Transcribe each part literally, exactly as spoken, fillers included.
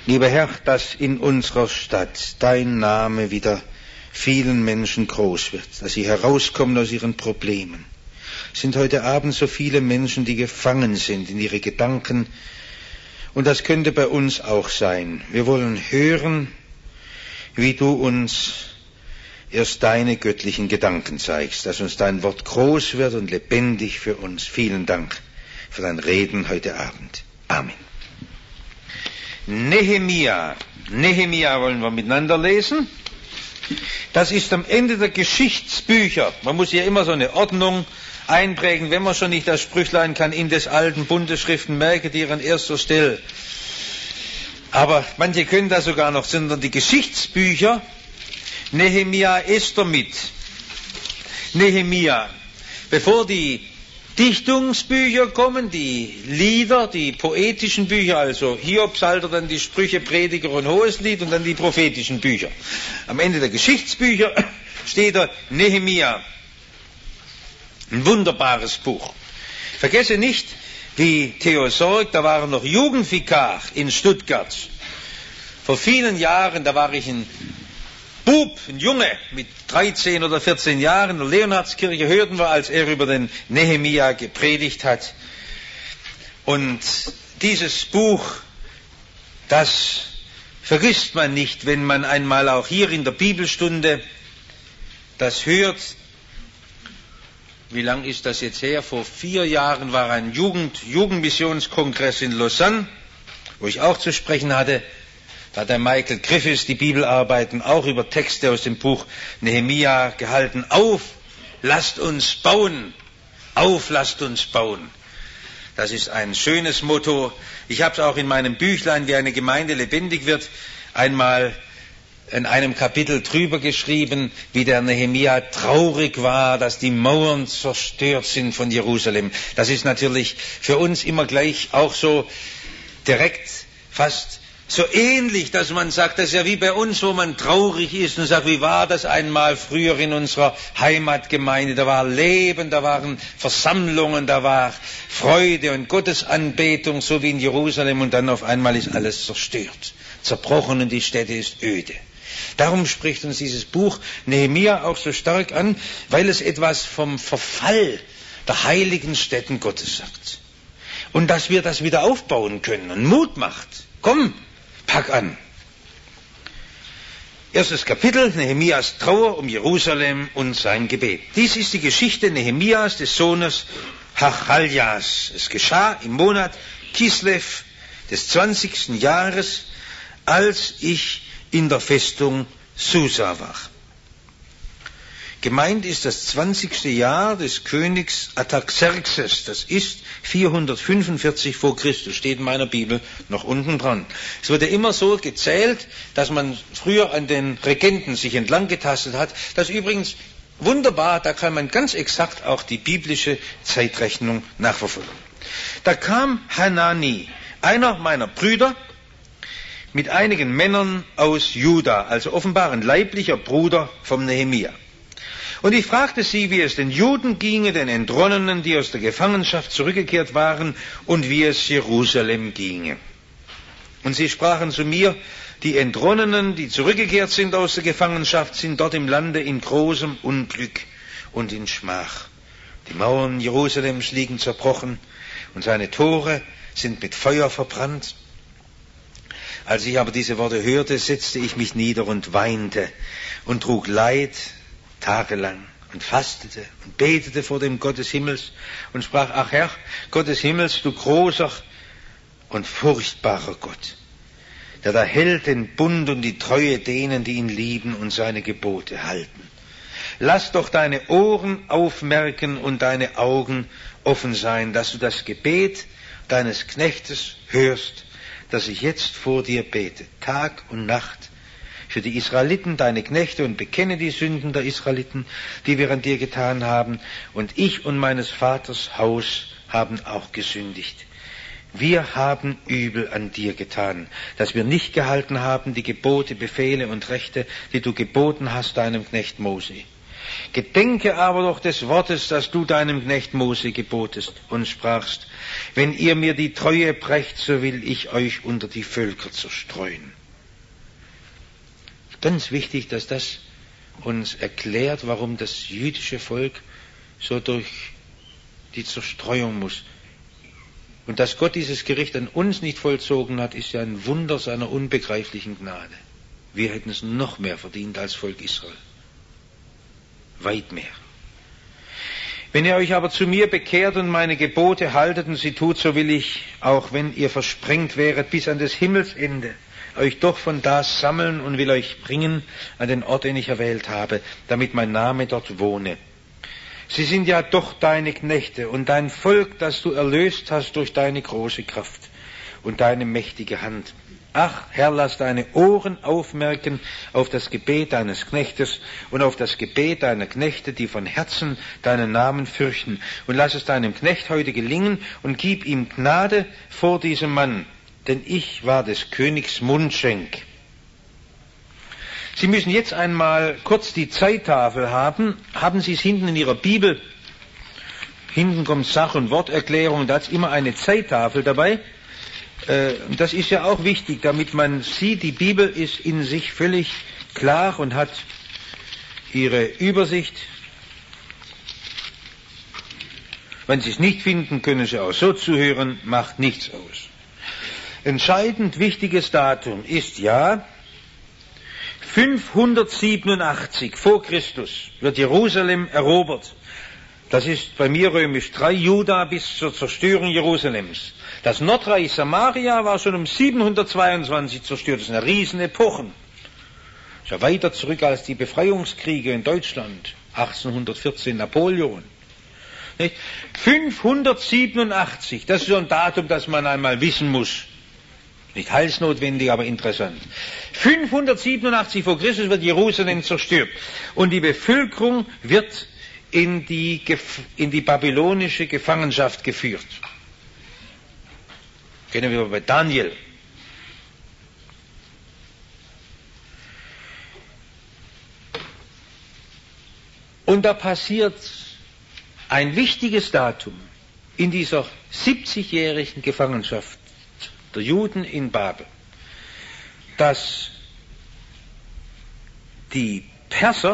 Lieber Herr, dass in unserer Stadt dein Name wieder vielen Menschen groß wird, dass sie herauskommen aus ihren Problemen. Es sind heute Abend so viele Menschen, die gefangen sind in ihre Gedanken, und das könnte bei uns auch sein. Wir wollen hören, wie du uns erst deine göttlichen Gedanken zeigst, dass uns dein Wort groß wird und lebendig für uns. Vielen Dank für dein Reden heute Abend. Amen. Nehemia. Nehemia wollen wir miteinander lesen. Das ist am Ende der Geschichtsbücher. Man muss hier immer so eine Ordnung einprägen, wenn man schon nicht das Sprüchlein kann, in des alten Bundesschriften merke dir an erster Stelle. Aber manche können das sogar noch, sondern die Geschichtsbücher, Nehemia, Esther mit. Nehemia, bevor die Dichtungsbücher kommen, die Lieder, die poetischen Bücher, also Hiob, Psalter, dann die Sprüche, Prediger und Hoheslied und dann die prophetischen Bücher. Am Ende der Geschichtsbücher steht da Nehemia. Ein wunderbares Buch. Vergesse nicht, wie Theo Sorg, da war er noch Jugendvikar in Stuttgart. Vor vielen Jahren, da war ich ein Bub, ein Junge mit dreizehn oder vierzehn Jahren in der Leonhardskirche, hörten wir, als er über den Nehemia gepredigt hat. Und dieses Buch, das vergisst man nicht, wenn man einmal auch hier in der Bibelstunde das hört. Wie lang ist das jetzt her? Vor vier Jahren war ein Jugend, Jugendmissionskongress in Lausanne, wo ich auch zu sprechen hatte. Da hat der Michael Griffiths die Bibelarbeiten auch über Texte aus dem Buch Nehemia gehalten. Auf, lasst uns bauen. Auf, lasst uns bauen. Das ist ein schönes Motto. Ich habe es auch in meinem Büchlein, wie eine Gemeinde lebendig wird, einmal in einem Kapitel drüber geschrieben, wie der Nehemia traurig war, dass die Mauern zerstört sind von Jerusalem. Das ist natürlich für uns immer gleich auch so direkt fast so ähnlich, dass man sagt, das ist ja wie bei uns, wo man traurig ist und sagt, wie war das einmal früher in unserer Heimatgemeinde? Da war Leben, da waren Versammlungen, da war Freude und Gottesanbetung, so wie in Jerusalem, und dann auf einmal ist alles zerstört, zerbrochen und die Stätte ist öde. Darum spricht uns dieses Buch Nehemia auch so stark an, weil es etwas vom Verfall der heiligen Stätten Gottes sagt. Und dass wir das wieder aufbauen können und Mut macht. Komm, pack an. Erstes Kapitel, Nehemias Trauer um Jerusalem und sein Gebet. Dies ist die Geschichte Nehemias, des Sohnes Hachaljas. Es geschah im Monat Kislev des zwanzigsten Jahres, als ich in der Festung Susa war. Gemeint ist das zwanzigste Jahr des Königs Artaxerxes. Das ist vierhundertfünfundvierzig vor Christus, steht in meiner Bibel noch unten dran. Es wurde immer so gezählt, dass man früher an den Regenten sich entlang getastet hat. Das ist übrigens wunderbar, da kann man ganz exakt auch die biblische Zeitrechnung nachverfolgen. Da kam Hanani, einer meiner Brüder, mit einigen Männern aus Juda, also offenbar ein leiblicher Bruder vom Nehemia. Und ich fragte sie, wie es den Juden ginge, den Entronnenen, die aus der Gefangenschaft zurückgekehrt waren, und wie es Jerusalem ginge. Und sie sprachen zu mir, die Entronnenen, die zurückgekehrt sind aus der Gefangenschaft, sind dort im Lande in großem Unglück und in Schmach. Die Mauern Jerusalems liegen zerbrochen und seine Tore sind mit Feuer verbrannt. Als ich aber diese Worte hörte, setzte ich mich nieder und weinte und trug Leid tagelang und fastete und betete vor dem Gott des Himmels und sprach, ach Herr, Gott des Himmels, du großer und furchtbarer Gott, der da hält den Bund und die Treue denen, die ihn lieben und seine Gebote halten. Lass doch deine Ohren aufmerken und deine Augen offen sein, dass du das Gebet deines Knechtes hörst, dass ich jetzt vor dir bete, Tag und Nacht, für die Israeliten, deine Knechte, und bekenne die Sünden der Israeliten, die wir an dir getan haben, und ich und meines Vaters Haus haben auch gesündigt. Wir haben übel an dir getan, dass wir nicht gehalten haben die Gebote, Befehle und Rechte, die du geboten hast deinem Knecht Mose. Gedenke aber doch des Wortes, das du deinem Knecht Mose gebotest und sprachst, wenn ihr mir die Treue brecht, so will ich euch unter die Völker zerstreuen. Ganz wichtig, dass das uns erklärt, warum das jüdische Volk so durch die Zerstreuung muss. Und dass Gott dieses Gericht an uns nicht vollzogen hat, ist ja ein Wunder seiner unbegreiflichen Gnade. Wir hätten es noch mehr verdient als Volk Israel. Weit mehr. Wenn ihr euch aber zu mir bekehrt und meine Gebote haltet und sie tut, so will ich, auch wenn ihr versprengt wäret bis an des Himmelsende, euch doch von da sammeln und will euch bringen an den Ort, den ich erwählt habe, damit mein Name dort wohne. Sie sind ja doch deine Knechte und dein Volk, das du erlöst hast durch deine große Kraft und deine mächtige Hand. Ach, Herr, lass deine Ohren aufmerken auf das Gebet deines Knechtes und auf das Gebet deiner Knechte, die von Herzen deinen Namen fürchten. Und lass es deinem Knecht heute gelingen und gib ihm Gnade vor diesem Mann, denn ich war des Königs Mundschenk. Sie müssen jetzt einmal kurz die Zeittafel haben. Haben Sie es hinten in Ihrer Bibel? Hinten kommt Sach- und Worterklärung, da ist immer eine Zeittafel dabei. Das ist ja auch wichtig, damit man sieht, die Bibel ist in sich völlig klar und hat ihre Übersicht. Wenn Sie es nicht finden, können Sie auch so zuhören, macht nichts aus. Entscheidend wichtiges Datum ist ja fünfhundertsiebenundachtzig vor Christus wird Jerusalem erobert. Das ist bei mir römisch drei Juda bis zur Zerstörung Jerusalems. Das Nordreich Samaria war schon um siebenhundertzweiundzwanzig zerstört. Das sind ja Riesenepochen. Das ist ja weiter zurück als die Befreiungskriege in Deutschland. achtzehnhundertvierzehn Napoleon. Nicht? fünfhundertsiebenundachtzig, das ist so ein Datum, das man einmal wissen muss. Nicht heilsnotwendig, aber interessant. fünfhundertsiebenundachtzig vor Christus wird Jerusalem zerstört. Und die Bevölkerung wird in die, in die babylonische Gefangenschaft geführt. Kennen wir bei Daniel. Und da passiert ein wichtiges Datum in dieser siebzigjährigen Gefangenschaft der Juden in Babel, dass die Perser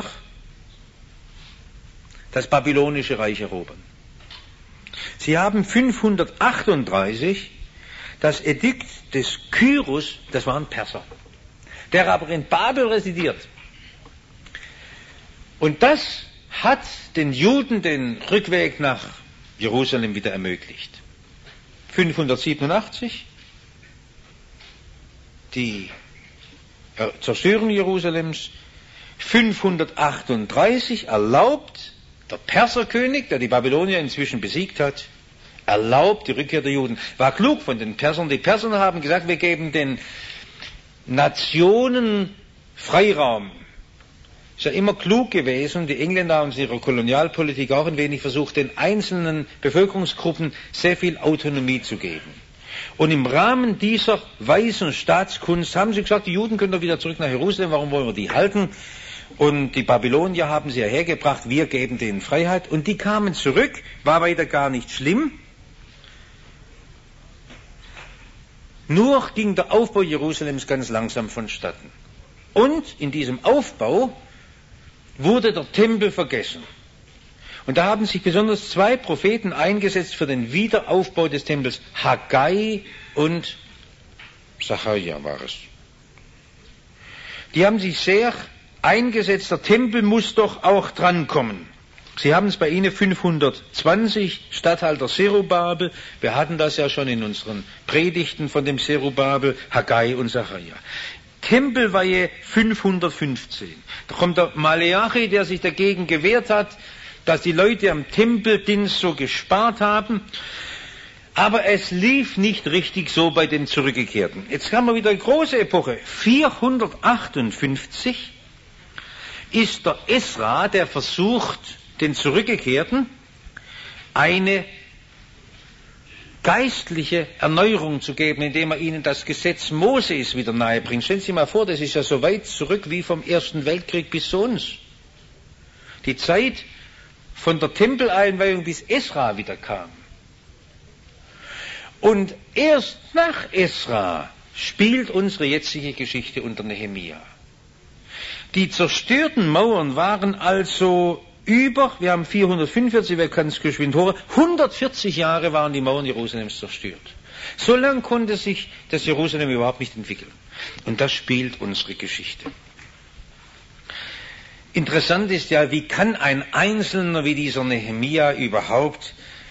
das babylonische Reich erobern. Sie haben fünfhundertachtunddreißig das Edikt des Kyros, das war ein Perser, der aber in Babel residiert. Und das hat den Juden den Rückweg nach Jerusalem wieder ermöglicht. fünfhundertsiebenundachtzig, die Zerstörung Jerusalems. fünfhundertachtunddreißig erlaubt der Perserkönig, der die Babylonier inzwischen besiegt hat, erlaubt die Rückkehr der Juden. War klug von den Persern. Die Persern haben gesagt, wir geben den Nationen Freiraum. Ist ja immer klug gewesen. Die Engländer haben in ihrer Kolonialpolitik auch ein wenig versucht, den einzelnen Bevölkerungsgruppen sehr viel Autonomie zu geben. Und im Rahmen dieser weisen Staatskunst haben sie gesagt, die Juden können doch wieder zurück nach Jerusalem, warum wollen wir die halten? Und die Babylonier haben sie hergebracht, wir geben denen Freiheit. Und die kamen zurück, war weiter gar nicht schlimm. Nur ging der Aufbau Jerusalems ganz langsam vonstatten. Und in diesem Aufbau wurde der Tempel vergessen. Und da haben sich besonders zwei Propheten eingesetzt für den Wiederaufbau des Tempels. Haggai und Sacharja war es. Die haben sich sehr eingesetzt, der Tempel muss doch auch drankommen. Sie haben es bei Ihnen fünfhundertzwanzig, Statthalter Zerubabel. Wir hatten das ja schon in unseren Predigten von dem Zerubabel, Haggai und Sacharja. Tempelweihe fünfhundertfünfzehn. Da kommt der Maleachi, der sich dagegen gewehrt hat, dass die Leute am Tempeldienst so gespart haben. Aber es lief nicht richtig so bei den Zurückgekehrten. Jetzt haben wir wieder eine große Epoche. vierhundertachtundfünfzig ist der Esra, der versucht, den Zurückgekehrten eine geistliche Erneuerung zu geben, indem er ihnen das Gesetz Moses wieder nahe bringt. Stellen Sie sich mal vor, das ist ja so weit zurück wie vom Ersten Weltkrieg bis zu uns. die Zeit von der Tempeleinweihung bis Esra wieder kam. Und erst nach Esra spielt unsere jetzige Geschichte unter Nehemia. Die zerstörten Mauern waren also über, wir haben vierhundertfünfundvierzig, wir können es geschwind hoch, hundertvierzig Jahre waren die Mauern Jerusalems zerstört. So lange konnte sich das Jerusalem überhaupt nicht entwickeln. Und das spielt unsere Geschichte. Interessant ist ja, wie kann ein Einzelner wie dieser Nehemia überhaupt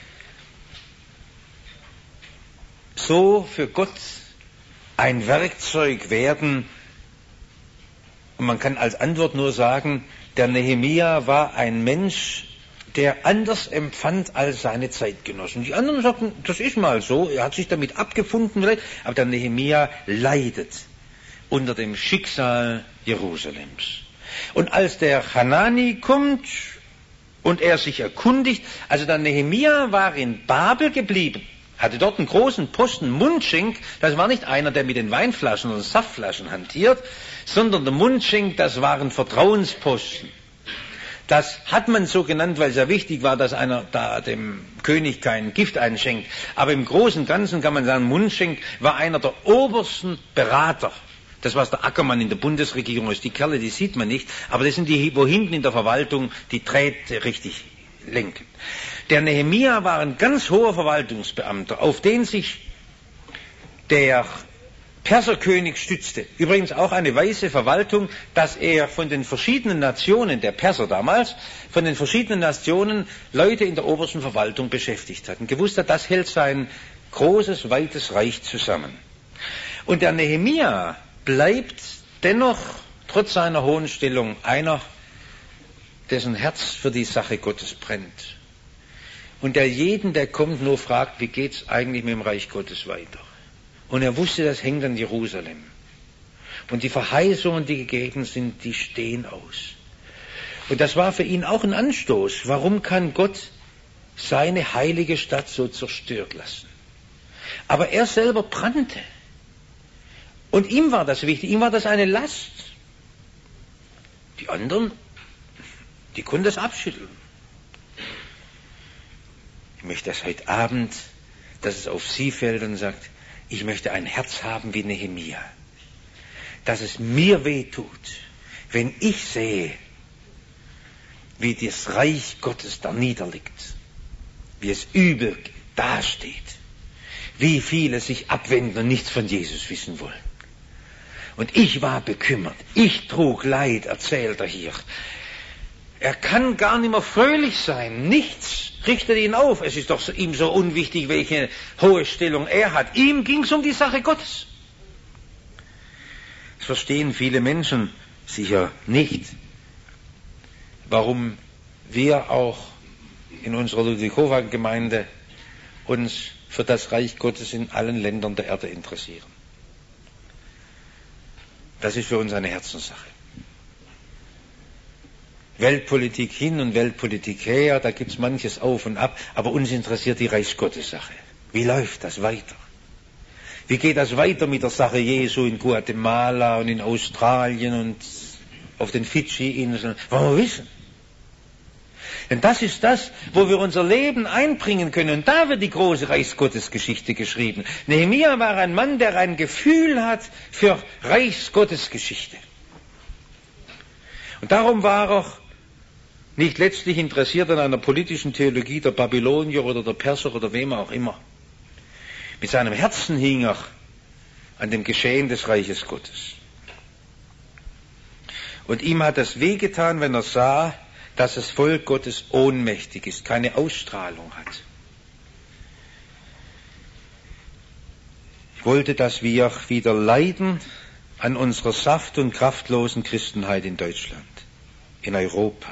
so für Gott ein Werkzeug werden? Und man kann als Antwort nur sagen, der Nehemia war ein Mensch, der anders empfand als seine Zeitgenossen. Die anderen sagten, das ist mal so, er hat sich damit abgefunden, aber der Nehemia leidet unter dem Schicksal Jerusalems. Und als der Hanani kommt und er sich erkundigt, also der Nehemia war in Babel geblieben, hatte dort einen großen Posten, Mundschenk, das war nicht einer, der mit den Weinflaschen oder Saftflaschen hantiert, sondern der Mundschenk, das waren Vertrauensposten. Das hat man so genannt, weil es ja wichtig war, dass einer da dem König kein Gift einschenkt. Aber im Großen und Ganzen kann man sagen, Mundschenk war einer der obersten Berater. Das, was der Ackermann in der Bundesregierung ist, die Kerle, die sieht man nicht, aber das sind die, wo hinten in der Verwaltung die Drähte richtig lenken. Der Nehemia war ein ganz hoher Verwaltungsbeamter, auf den sich der Perserkönig stützte. Übrigens auch eine weise Verwaltung, dass er von den verschiedenen Nationen, der Perser damals, von den verschiedenen Nationen Leute in der obersten Verwaltung beschäftigt hat und gewusst hat, das hält sein großes, weites Reich zusammen. Und der Nehemia bleibt dennoch, trotz seiner hohen Stellung, einer, dessen Herz für die Sache Gottes brennt. Und der jeden, der kommt, nur fragt, wie geht's eigentlich mit dem Reich Gottes weiter? Und er wusste, das hängt an Jerusalem. Und die Verheißungen, die gegeben sind, die stehen aus. Und das war für ihn auch ein Anstoß. Warum kann Gott seine heilige Stadt so zerstört lassen? Aber er selber brannte. Und ihm war das wichtig, ihm war das eine Last. Die anderen, die konnten das abschütteln. Ich möchte das heute Abend, dass es auf Sie fällt und sagt, ich möchte ein Herz haben wie Nehemia. Dass es mir weh tut, wenn ich sehe, wie das Reich Gottes da niederliegt, wie es übel dasteht, wie viele sich abwenden und nichts von Jesus wissen wollen. Und ich war bekümmert, ich trug Leid, erzählt er hier. Er kann gar nicht mehr fröhlich sein, nichts richtet ihn auf. Es ist doch ihm so unwichtig, welche hohe Stellung er hat. Ihm ging es um die Sache Gottes. Das verstehen viele Menschen sicher nicht, warum wir auch in unserer Ludwig-Hochwald-Gemeinde uns für das Reich Gottes in allen Ländern der Erde interessieren. Das ist für uns eine Herzenssache. Weltpolitik hin und Weltpolitik her, da gibt's manches auf und ab, aber uns interessiert die Reichsgottes-Sache. Wie läuft das weiter? Wie geht das weiter mit der Sache Jesu in Guatemala und in Australien und auf den Fidschi-Inseln? Wollen wir wissen. Denn das ist das, wo wir unser Leben einbringen können. Und da wird die große Reichsgottesgeschichte geschrieben. Nehemia war ein Mann, der ein Gefühl hat für Reichsgottesgeschichte. Und darum war er nicht letztlich interessiert an einer politischen Theologie der Babylonier oder der Perser oder wem auch immer. Mit seinem Herzen hing er an dem Geschehen des Reiches Gottes. Und ihm hat es wehgetan, wenn er sah, dass das Volk Gottes ohnmächtig ist, keine Ausstrahlung hat. Ich wollte, dass wir wieder leiden an unserer saft- und kraftlosen Christenheit in Deutschland, in Europa.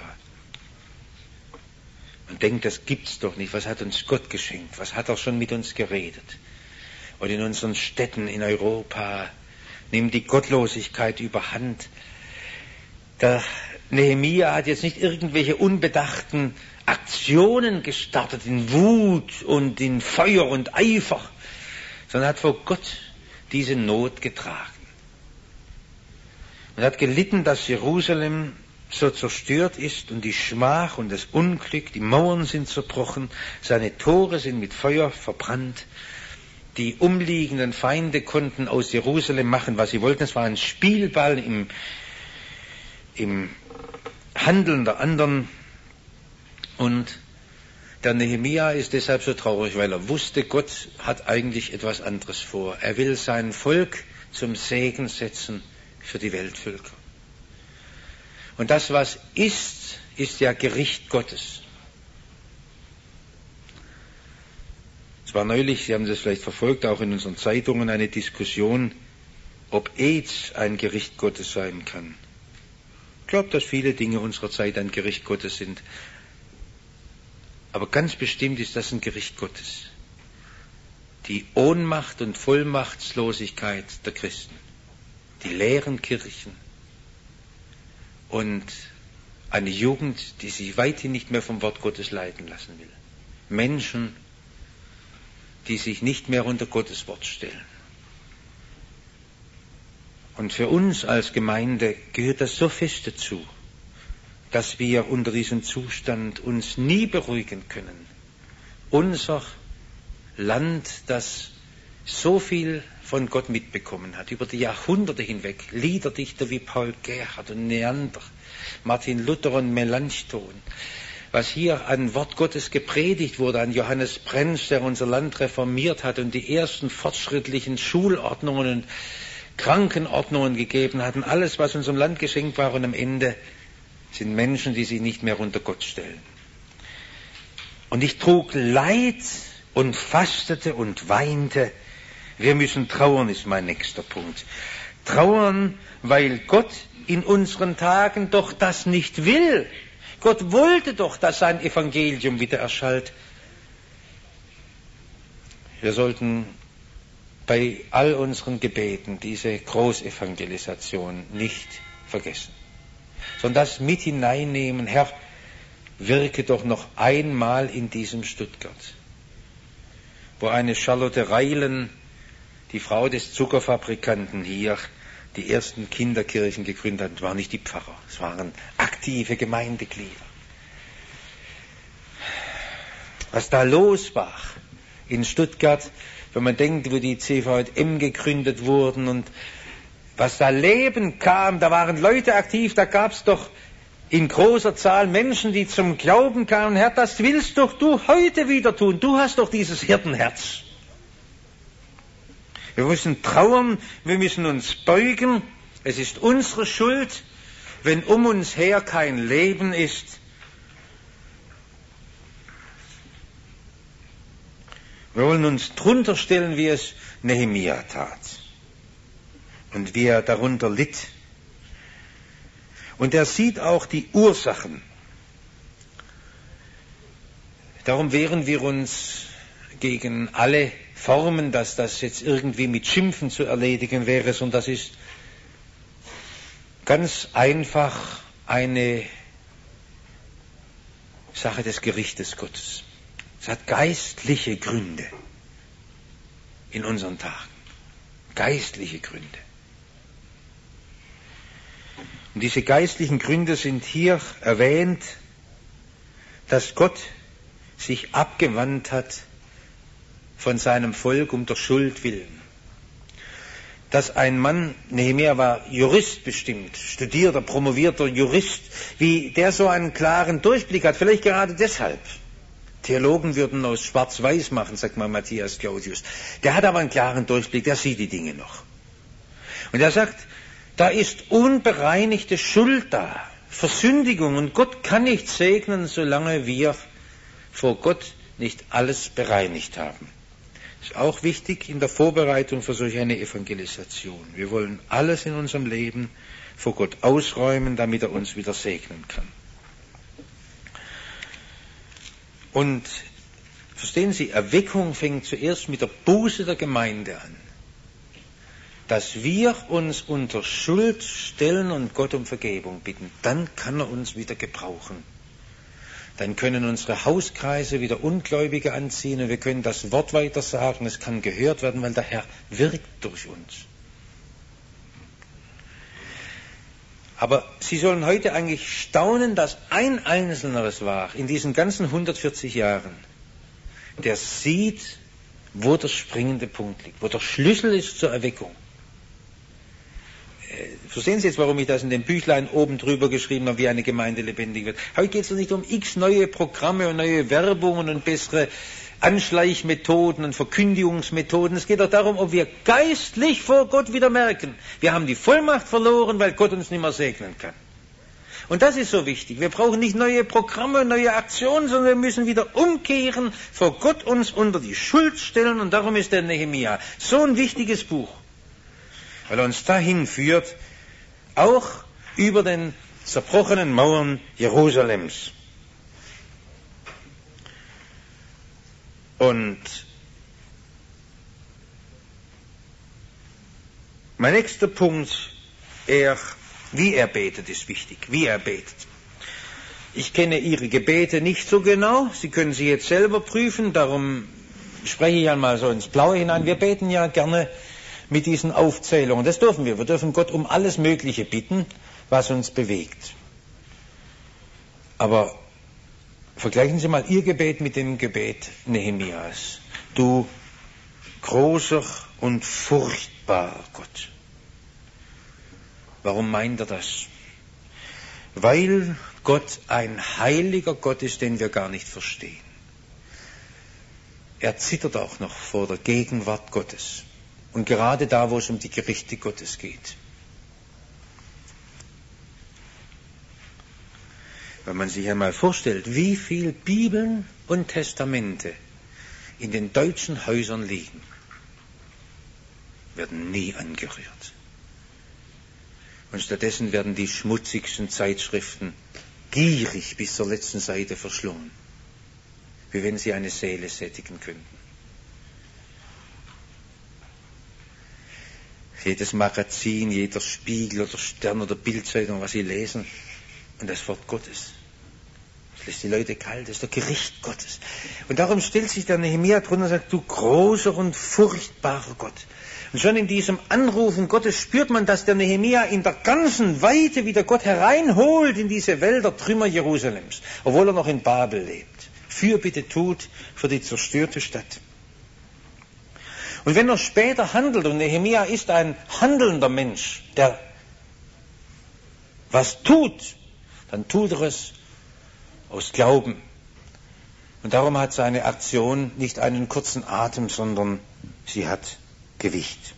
Man denkt, das gibt's doch nicht. Was hat uns Gott geschenkt? Was hat er schon mit uns geredet? Und in unseren Städten in Europa nimmt die Gottlosigkeit überhand. Der Nehemia hat jetzt nicht irgendwelche unbedachten Aktionen gestartet in Wut und in Feuer und Eifer, sondern hat vor Gott diese Not getragen. Und hat gelitten, dass Jerusalem so zerstört ist und die Schmach und das Unglück, die Mauern sind zerbrochen, seine Tore sind mit Feuer verbrannt. Die umliegenden Feinde konnten aus Jerusalem machen, was sie wollten. Es war ein Spielball im, im Handeln der anderen. Und der Nehemia ist deshalb so traurig, weil er wusste, Gott hat eigentlich etwas anderes vor. Er will sein Volk zum Segen setzen für die Weltvölker. Und das, was ist, ist ja Gericht Gottes. Es war neulich, Sie haben das vielleicht verfolgt, auch in unseren Zeitungen eine Diskussion, ob AIDS ein Gericht Gottes sein kann. Ich glaube, dass viele Dinge unserer Zeit ein Gericht Gottes sind. Aber ganz bestimmt ist das ein Gericht Gottes. Die Ohnmacht und Vollmachtslosigkeit der Christen, die leeren Kirchen und eine Jugend, die sich weithin nicht mehr vom Wort Gottes leiten lassen will. Menschen, die sich nicht mehr unter Gottes Wort stellen. Und für uns als Gemeinde gehört das so fest dazu, dass wir unter diesem Zustand uns nie beruhigen können. Unser Land, das so viel von Gott mitbekommen hat, über die Jahrhunderte hinweg, Liederdichter wie Paul Gerhardt und Neander, Martin Luther und Melanchthon, was hier an Wort Gottes gepredigt wurde, an Johannes Brenz, der unser Land reformiert hat und die ersten fortschrittlichen Schulordnungen und Krankenordnungen gegeben hatten, alles, was unserem Land geschenkt war, und am Ende sind Menschen, die sich nicht mehr unter Gott stellen. Und ich trug Leid und fastete und weinte. Wir müssen trauern, ist mein nächster Punkt. Trauern, weil Gott in unseren Tagen doch das nicht will. Gott wollte doch, dass sein Evangelium wieder erschallt. Wir sollten bei all unseren Gebeten diese Großevangelisation nicht vergessen, sondern das mit hineinnehmen. Herr, wirke doch noch einmal in diesem Stuttgart, wo eine Charlotte Reilen, die Frau des Zuckerfabrikanten hier, die ersten Kinderkirchen gegründet hat. Es waren nicht die Pfarrer, es waren aktive Gemeindeglieder. Was da los war in Stuttgart, wenn man denkt, wo die C V J M gegründet wurden und was da Leben kam, da waren Leute aktiv, da gab es doch in großer Zahl Menschen, die zum Glauben kamen. Herr, das willst doch du heute wieder tun. Du hast doch dieses Hirtenherz. Wir müssen trauern, wir müssen uns beugen. Es ist unsere Schuld, wenn um uns her kein Leben ist. Wir wollen uns drunter stellen, wie es Nehemia tat und wie er darunter litt. Und er sieht auch die Ursachen. Darum wehren wir uns gegen alle Formen, dass das jetzt irgendwie mit Schimpfen zu erledigen wäre, sondern das ist ganz einfach eine Sache des Gerichtes Gottes. Es hat geistliche Gründe in unseren Tagen. Geistliche Gründe. Und diese geistlichen Gründe sind hier erwähnt, dass Gott sich abgewandt hat von seinem Volk um der Schuld willen. Dass ein Mann, Nehemia war Jurist bestimmt, studierter, promovierter Jurist, wie der so einen klaren Durchblick hat, vielleicht gerade deshalb. Theologen würden aus Schwarz-Weiß machen, sagt mal Matthias Claudius. Der hat aber einen klaren Durchblick, der sieht die Dinge noch. Und er sagt, da ist unbereinigte Schuld da, Versündigung, und Gott kann nicht segnen, solange wir vor Gott nicht alles bereinigt haben. Das ist auch wichtig in der Vorbereitung für solch eine Evangelisation. Wir wollen alles in unserem Leben vor Gott ausräumen, damit er uns wieder segnen kann. Und verstehen Sie, Erweckung fängt zuerst mit der Buße der Gemeinde an. Dass wir uns unter Schuld stellen und Gott um Vergebung bitten, dann kann er uns wieder gebrauchen. Dann können unsere Hauskreise wieder Ungläubige anziehen und wir können das Wort weiter sagen, es kann gehört werden, weil der Herr wirkt durch uns. Aber Sie sollen heute eigentlich staunen, dass ein Einzelner es war, in diesen ganzen hundertvierzig Jahren, der sieht, wo der springende Punkt liegt, wo der Schlüssel ist zur Erweckung. Verstehen Sie jetzt, warum ich das in dem Büchlein oben drüber geschrieben habe, wie eine Gemeinde lebendig wird? Heute geht es doch nicht um x neue Programme und neue Werbungen und bessere Anschleichmethoden und Verkündigungsmethoden. Es geht doch darum, ob wir geistlich vor Gott wieder merken, wir haben die Vollmacht verloren, weil Gott uns nicht mehr segnen kann. Und das ist so wichtig. Wir brauchen nicht neue Programme, neue Aktionen, sondern wir müssen wieder umkehren, vor Gott uns unter die Schuld stellen. Und darum ist der Nehemia so ein wichtiges Buch, weil er uns dahin führt, auch über den zerbrochenen Mauern Jerusalems. Und mein nächster Punkt, er, wie er betet, ist wichtig. Wie er betet. Ich kenne Ihre Gebete nicht so genau. Sie können sie jetzt selber prüfen. Darum spreche ich einmal so ins Blaue hinein. Wir beten ja gerne mit diesen Aufzählungen. Das dürfen wir. Wir dürfen Gott um alles Mögliche bitten, was uns bewegt. Aber vergleichen Sie mal Ihr Gebet mit dem Gebet Nehemias. Du großer und furchtbarer Gott. Warum meint er das? Weil Gott ein heiliger Gott ist, den wir gar nicht verstehen. Er zittert auch noch vor der Gegenwart Gottes. Und gerade da, wo es um die Gerichte Gottes geht. Wenn man sich einmal vorstellt, wie viel Bibeln und Testamente in den deutschen Häusern liegen, werden nie angerührt. Und stattdessen werden die schmutzigsten Zeitschriften gierig bis zur letzten Seite verschlungen, wie wenn sie eine Seele sättigen könnten. Jedes Magazin, jeder Spiegel oder Stern oder Bildzeitung, was Sie lesen, und das Wort Gottes. Das lässt die Leute kalt, das ist das Gericht Gottes. Und darum stellt sich der Nehemia drunter und sagt, du großer und furchtbarer Gott. Und schon in diesem Anrufen Gottes spürt man, dass der Nehemia in der ganzen Weite wieder Gott hereinholt in diese Wälder, Trümmer Jerusalems, obwohl er noch in Babel lebt. Fürbitte tut für die zerstörte Stadt. Und wenn er später handelt, und Nehemia ist ein handelnder Mensch, der was tut, dann tut er es aus Glauben. Und darum hat seine Aktion nicht einen kurzen Atem, sondern sie hat Gewicht.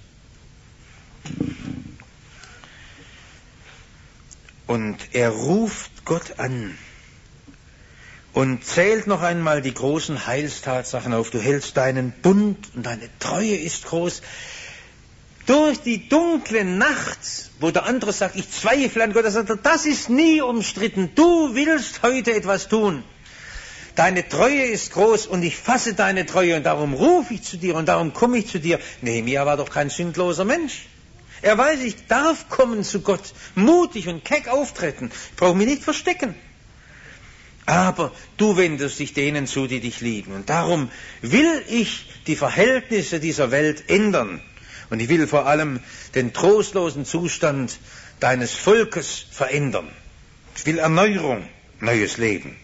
Und er ruft Gott an und zählt noch einmal die großen Heilstatsachen auf. Du hältst deinen Bund und deine Treue ist groß. Durch die dunkle Nacht, wo der andere sagt, ich zweifle an Gott, er sagt, das ist nie umstritten. Du willst heute etwas tun. Deine Treue ist groß und ich fasse deine Treue und darum rufe ich zu dir und darum komme ich zu dir. Nehemia war doch kein sündloser Mensch. Er weiß, ich darf kommen zu Gott, mutig und keck auftreten. Ich brauche mich nicht verstecken. Aber du wendest dich denen zu, die dich lieben. Und darum will ich die Verhältnisse dieser Welt ändern. Und ich will vor allem den trostlosen Zustand deines Volkes verändern. Ich will Erneuerung, neues Leben.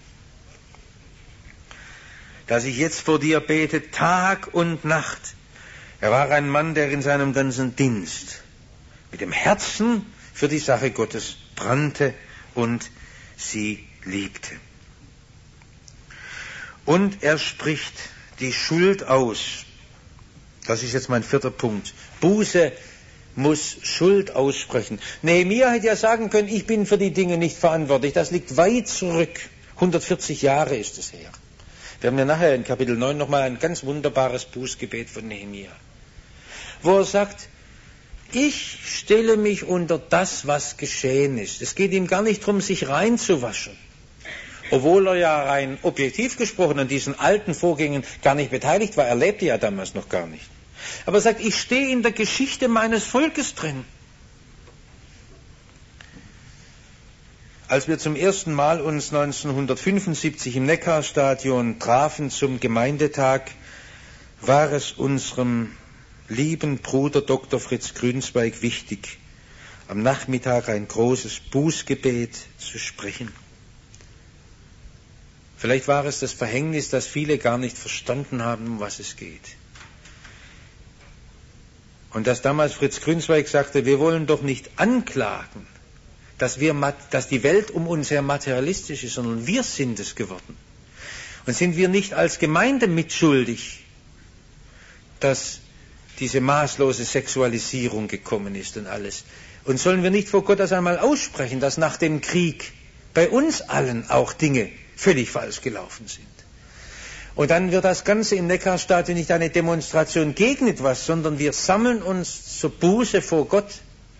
Dass ich jetzt vor dir bete, Tag und Nacht. Er war ein Mann, der in seinem ganzen Dienst mit dem Herzen für die Sache Gottes brannte und sie liebte. Und er spricht die Schuld aus. Das ist jetzt mein vierter Punkt. Buße muss Schuld aussprechen. Nehemia hätte ja sagen können, ich bin für die Dinge nicht verantwortlich. Das liegt weit zurück. hundertvierzig Jahre ist es her. Wir haben ja nachher in Kapitel neun nochmal ein ganz wunderbares Bußgebet von Nehemia, wo er sagt, ich stelle mich unter das, was geschehen ist. Es geht ihm gar nicht darum, sich reinzuwaschen. Obwohl er ja rein objektiv gesprochen an diesen alten Vorgängen gar nicht beteiligt war. Er lebte ja damals noch gar nicht. Aber er sagt, ich stehe in der Geschichte meines Volkes drin. Als wir zum ersten Mal uns neunzehnhundertfünfundsiebzig im Neckarstadion trafen zum Gemeindetag, war es unserem lieben Bruder Doktor Fritz Grünsweig wichtig, am Nachmittag ein großes Bußgebet zu sprechen. Vielleicht war es das Verhängnis, dass viele gar nicht verstanden haben, um was es geht. Und dass damals Fritz Grünzweig sagte, wir wollen doch nicht anklagen, dass, wir, dass die Welt um uns her materialistisch ist, sondern wir sind es geworden. Und sind wir nicht als Gemeinde mitschuldig, dass diese maßlose Sexualisierung gekommen ist und alles? Und sollen wir nicht vor Gott das einmal aussprechen, dass nach dem Krieg bei uns allen auch Dinge völlig falsch gelaufen sind? Und dann wird das Ganze im Neckarstadion nicht eine Demonstration gegen etwas, sondern wir sammeln uns zur Buße vor Gott.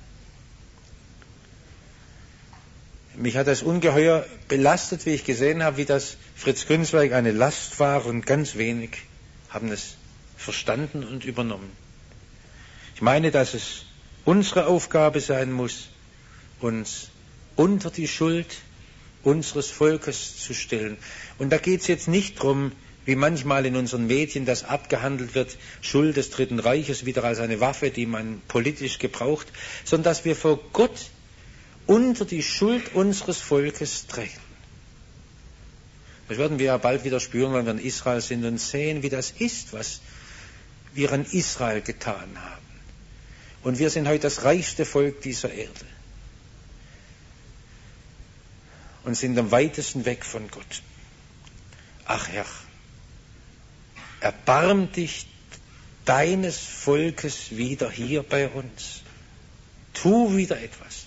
Mich hat das ungeheuer belastet, wie ich gesehen habe, wie das Fritz Grünzweig eine Last war, und ganz wenig haben es verstanden und übernommen. Ich meine, dass es unsere Aufgabe sein muss, uns unter die Schuld unseres Volkes zu stellen. Und da geht es jetzt nicht darum, wie manchmal in unseren Medien das abgehandelt wird, Schuld des Dritten Reiches wieder als eine Waffe, die man politisch gebraucht, sondern dass wir vor Gott unter die Schuld unseres Volkes treten. Das werden wir ja bald wieder spüren, wenn wir in Israel sind und sehen, wie das ist, was wir an Israel getan haben. Und wir sind heute das reichste Volk dieser Erde und sind am weitesten weg von Gott. Ach Herr, erbarm dich deines Volkes wieder hier bei uns. Tu wieder etwas.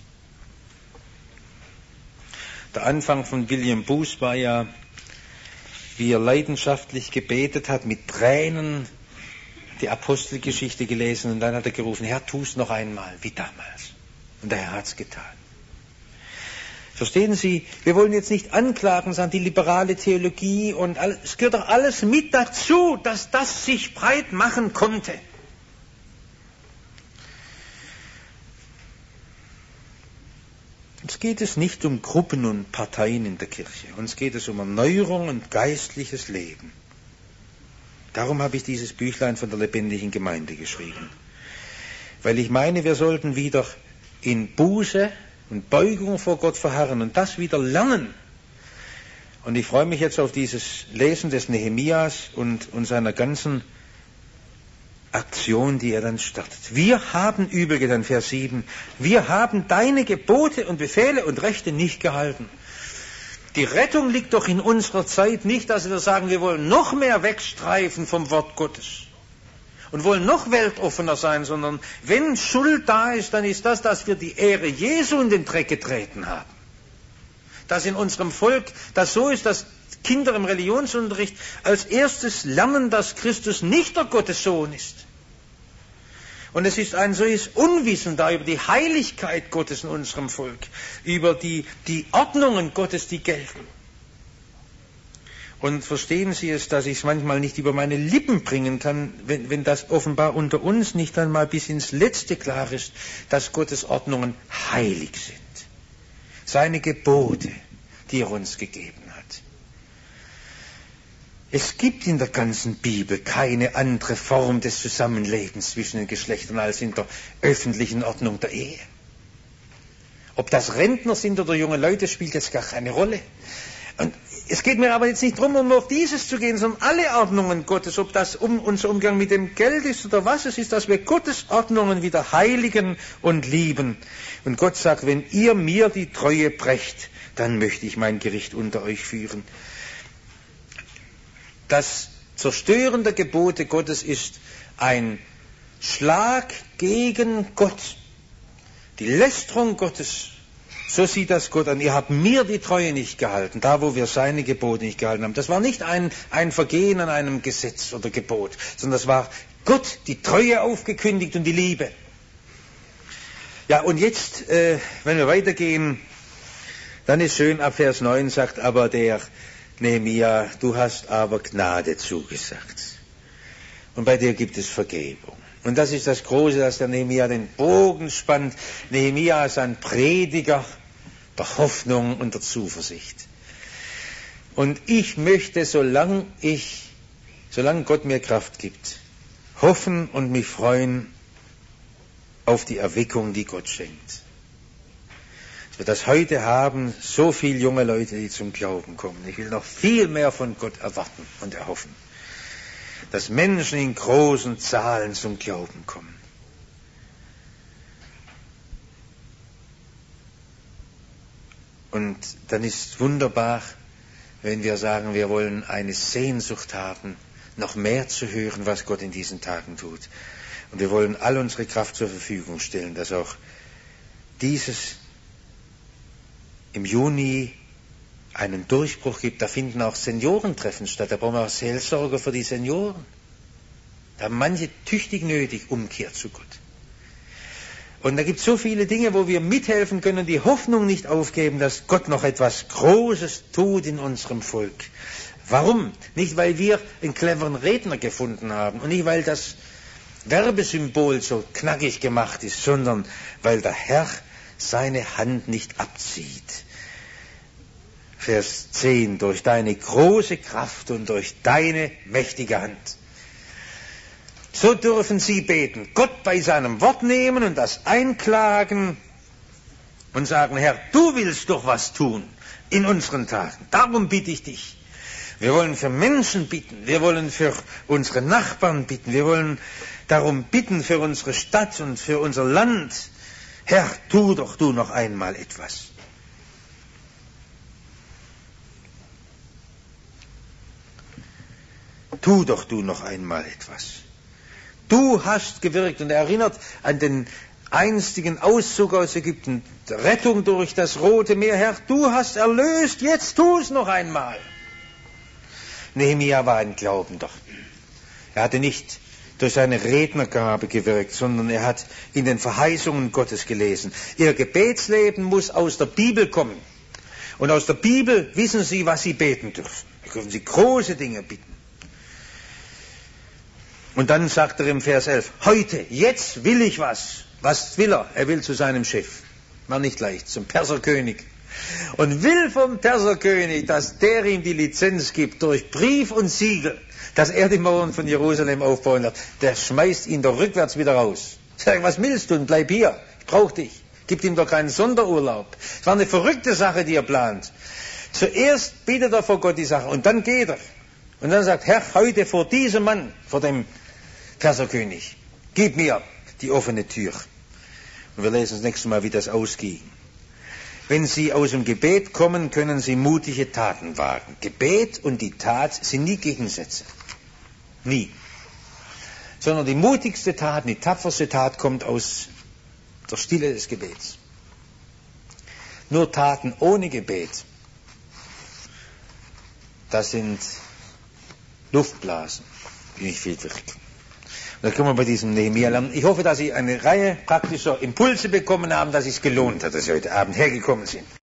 Der Anfang von William Booth war ja, wie er leidenschaftlich gebetet hat, mit Tränen die Apostelgeschichte gelesen, und dann hat er gerufen, Herr, tu es noch einmal, wie damals. Und der Herr hat es getan. Verstehen Sie, wir wollen jetzt nicht anklagen, sondern die liberale Theologie und alles, es gehört doch alles mit dazu, dass das sich breit machen konnte. Uns geht es nicht um Gruppen und Parteien in der Kirche, uns geht es um Erneuerung und geistliches Leben. Darum habe ich dieses Büchlein von der lebendigen Gemeinde geschrieben. Weil ich meine, wir sollten wieder in Buße und Beugung vor Gott verharren und das wieder lernen. Und ich freue mich jetzt auf dieses Lesen des Nehemias und, und seiner ganzen Aktion, die er dann startet. Wir haben übel getan, Vers sieben, wir haben deine Gebote und Befehle und Rechte nicht gehalten. Die Rettung liegt doch in unserer Zeit nicht, dass wir sagen, wir wollen noch mehr wegstreifen vom Wort Gottes und wollen noch weltoffener sein, sondern wenn Schuld da ist, dann ist das, dass wir die Ehre Jesu in den Dreck getreten haben. Dass in unserem Volk das so ist, dass Kinder im Religionsunterricht als erstes lernen, dass Christus nicht der Gottessohn ist. Und es ist ein solches Unwissen da über die Heiligkeit Gottes in unserem Volk, über die, die Ordnungen Gottes, die gelten. Und verstehen Sie es, dass ich es manchmal nicht über meine Lippen bringen kann, wenn, wenn das offenbar unter uns nicht einmal bis ins Letzte klar ist, dass Gottes Ordnungen heilig sind. Seine Gebote, die er uns gegeben hat. Es gibt in der ganzen Bibel keine andere Form des Zusammenlebens zwischen den Geschlechtern als in der öffentlichen Ordnung der Ehe. Ob das Rentner sind oder junge Leute, spielt jetzt gar keine Rolle. Und es geht mir aber jetzt nicht darum, um auf dieses zu gehen, sondern alle Ordnungen Gottes, ob das um unser Umgang mit dem Geld ist oder was es ist, dass wir Gottes Ordnungen wieder heiligen und lieben. Und Gott sagt, wenn ihr mir die Treue brecht, dann möchte ich mein Gericht unter euch führen. Das Zerstören der Gebote Gottes ist ein Schlag gegen Gott. Die Lästerung Gottes, so sieht das Gott an. Ihr habt mir die Treue nicht gehalten, da wo wir seine Gebote nicht gehalten haben. Das war nicht ein, ein Vergehen an einem Gesetz oder Gebot, sondern das war Gott, die Treue aufgekündigt und die Liebe. Ja, und jetzt, äh, wenn wir weitergehen, dann ist schön, ab Vers neun sagt aber der Nehemia, du hast aber Gnade zugesagt. Und bei dir gibt es Vergebung. Und das ist das Große, dass der Nehemia den Bogen spannt. Nehemia ist ein Prediger der Hoffnung und der Zuversicht. Und ich möchte, solange ich, solange Gott mir Kraft gibt, hoffen und mich freuen auf die Erweckung, die Gott schenkt. dass wir das heute haben, so viele junge Leute, die zum Glauben kommen. Ich will noch viel mehr von Gott erwarten und erhoffen, dass Menschen in großen Zahlen zum Glauben kommen. Und dann ist wunderbar, wenn wir sagen, wir wollen eine Sehnsucht haben, noch mehr zu hören, was Gott in diesen Tagen tut. Und wir wollen all unsere Kraft zur Verfügung stellen, dass auch dieses im Juni einen Durchbruch gibt. Da finden auch Seniorentreffen statt. Da brauchen wir auch Seelsorger für die Senioren. Da haben manche tüchtig nötig, Umkehr zu Gott. Und da gibt es so viele Dinge, wo wir mithelfen können, die Hoffnung nicht aufgeben, dass Gott noch etwas Großes tut in unserem Volk. Warum? Nicht, weil wir einen cleveren Redner gefunden haben und nicht, weil das Werbesymbol so knackig gemacht ist, sondern weil der Herr seine Hand nicht abzieht. Vers zehn, durch deine große Kraft und durch deine mächtige Hand. So dürfen sie beten, Gott bei seinem Wort nehmen und das einklagen und sagen, Herr, du willst doch was tun in unseren Tagen. Darum bitte ich dich. Wir wollen für Menschen bitten, wir wollen für unsere Nachbarn bitten, wir wollen darum bitten für unsere Stadt und für unser Land. Herr, tu doch du noch einmal etwas. Tu doch du noch einmal etwas. Du hast gewirkt und erinnert an den einstigen Auszug aus Ägypten, Rettung durch das Rote Meer. Herr, du hast erlöst, jetzt tu es noch einmal. Nehemia war ein Glaubender. Er hatte nicht durch seine Rednergabe gewirkt, sondern er hat in den Verheißungen Gottes gelesen. Ihr Gebetsleben muss aus der Bibel kommen. Und aus der Bibel wissen Sie, was Sie beten dürfen. Da können Sie große Dinge bitten. Und dann sagt er im Vers elf, heute, jetzt will ich was. Was will er? Er will zu seinem Chef. War nicht leicht, zum Perserkönig. Und will vom Perserkönig, dass der ihm die Lizenz gibt, durch Brief und Siegel, dass er die Mauern von Jerusalem aufbauen wird. Der schmeißt ihn doch rückwärts wieder raus. Sag, was willst du? Und bleib hier. Ich brauche dich. Gibt ihm doch keinen Sonderurlaub. Es war eine verrückte Sache, die er plant. Zuerst bittet er vor Gott die Sache und dann geht er. Und dann sagt, Herr, heute vor diesem Mann, vor dem Perserkönig, gib mir die offene Tür. Und wir lesen das nächste Mal, wie das ausging. Wenn Sie aus dem Gebet kommen, können Sie mutige Taten wagen. Gebet und die Tat sind nie Gegensätze. Nie. Sondern die mutigste Tat, die tapferste Tat kommt aus der Stille des Gebets. Nur Taten ohne Gebet, das sind Luftblasen, die nicht viel wirken. Und da können wir bei diesem Nehemia lernen. Ich hoffe, dass Sie eine Reihe praktischer Impulse bekommen haben, dass es sich gelohnt hat, dass Sie heute Abend hergekommen sind.